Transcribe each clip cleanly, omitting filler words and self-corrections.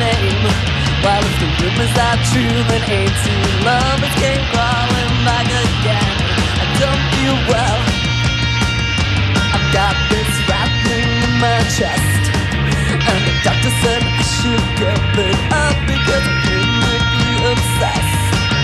name. Well, if the rumors are true, then 18 lovers came crawling back again. I don't feel well. I've got this rattling in my chest, and the doctor said I should give it up because I'm chemically obsessed.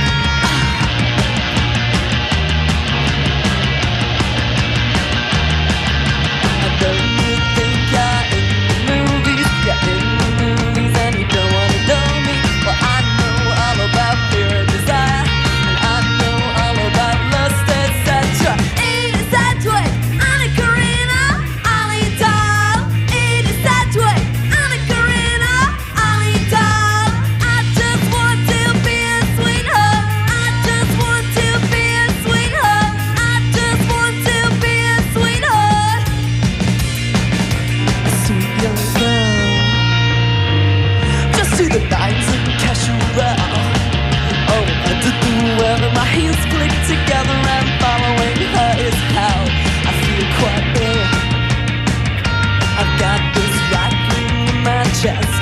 I know you think you're in the movies, you're in the movies, and you don't wanna know me. Well, I know all about fear and desire, and I know all about lust, etc. It is that way, Anna Karina, Ali Doll. It is that way, Anna Karina, Ali Doll. I just want to be a sweetheart. I just want to be a sweetheart. I just want to be a sweetheart. A sweet young girl. Just to the nines and casual. Oh, I did the weather. My heels click together and following her is hell. I feel quite ill. I've got this rattling in my chest,